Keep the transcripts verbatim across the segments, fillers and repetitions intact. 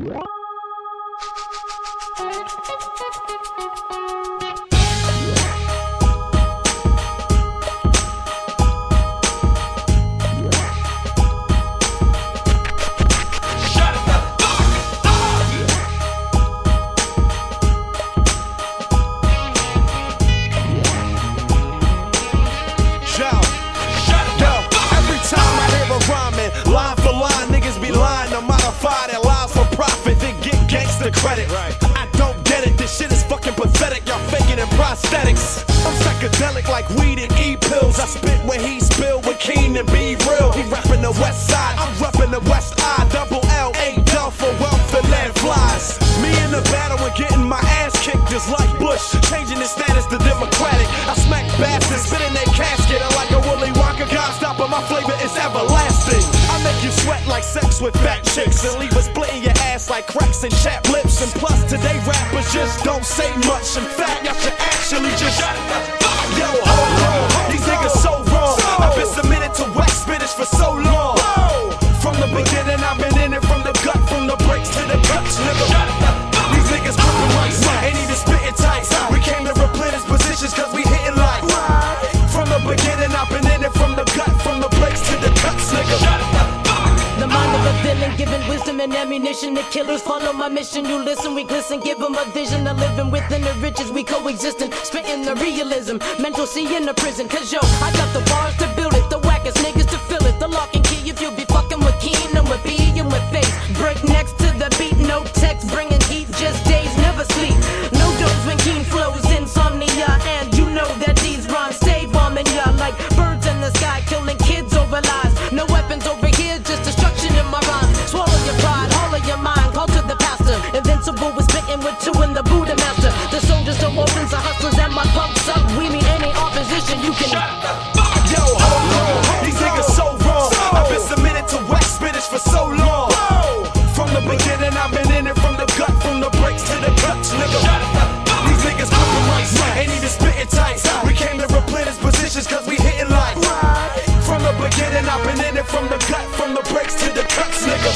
Line for line, niggas be lying to modify their lies for profit, then get gangster credit. Right. I don't get it, this shit is fucking pathetic. Y'all faking in prosthetics. I'm psychedelic like weed and E-pills. I spit when he spill with Keen and be real. He rapping the west side, I'm repping the west eye. Double L, A Dub for wealth and land flies. Me in the battle and getting my ass kicked just like Bush, changing his status to Democratic. I smack bastards, spit in their casket. I like a Willy Wonka, God stop, but my flavor is everlasting. I make you sweat like sex with fat chicks and leave us splitting your ass like cracks and chapped lips. And plus today rappers just don't say much. In fact, y'all should actually just shut the fuck. Yo, hold on, these niggas so wrong. I've been submitted to wet spinach for so long. From the beginning, I've been in it from the gut, from the breaks to the guts, nigga. These niggas gripping rights, ain't even spitting tight. We came to replenish positions cause we hitting like. From the beginning, I've been in it from the gut, from the breaks to the guts, nigga. The mind of a villain, giving wisdom and ammunition. The killers follow my mission. You listen, we glisten, give them a vision of living within the riches. We coexisting, spitting the realism. Mental C in the prison, cause yo, I got the bars to build it, the wackest niggas to fill it. The lock and key if you be fucking with Keen and with B and with face. Break next to the beat, no text, bringing heat, just days, never sleep. No dose when Keen flows, insomnia, and you know that these rhymes stay bombing ya like birds in the sky, killing kids over lies. No weapons over here, just destruction in my rhymes. Swallow your pride, all of your mind, call to the pastor. Invincible with spitting with two in the Buddha master. The soldiers, the orphans, the hustlers, and my pumps up. We mean any opposition, you can shut the fuck. Yo, hold on, these niggas so wrong. I've been submitted to wet spinach for so long. From the beginning, I've been in it from the gut, from the breaks to the guts, nigga. These niggas gripping rights, ain't even spitting tight. We came to replenish positions cause we hitting like. From the beginning, I've been in it from the gut, from the breaks to the cuts, nigga.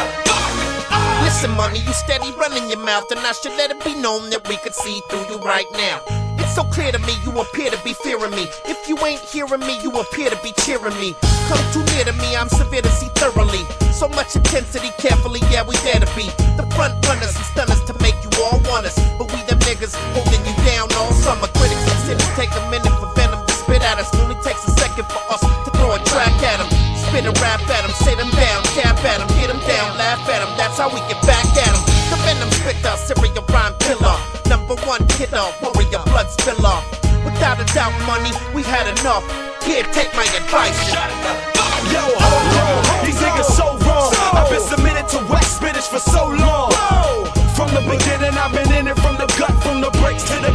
Listen, mommy, you steady running your mouth, and I should let it be known that we could see through you right now. It's so clear to me, you appear to be fearing me. If you ain't hearing me, you appear to be cheering me. Come too near to me, I'm severe to see thoroughly. So much intensity, carefully, yeah, we dare to be the front runners and stunners to make you all want us. But we them niggas holding you down all summer. Critics and cities take a minute for venom to spit at us. Only takes a second for us to throw a track at them. Spit a rap at them, sit them down, cap at them, hit them down, laugh at them. That's how we get back at them. The venom spitter, serial rhyme killer. Number one killer, warrior, blood spiller. Without a doubt, money, we had enough. Here, take my advice. Shut the fuck. Yo, hold on, these niggas so wrong. I've been submitted to wet spinach for so long. From the beginning, I've been in it from the gut, from the breaks to the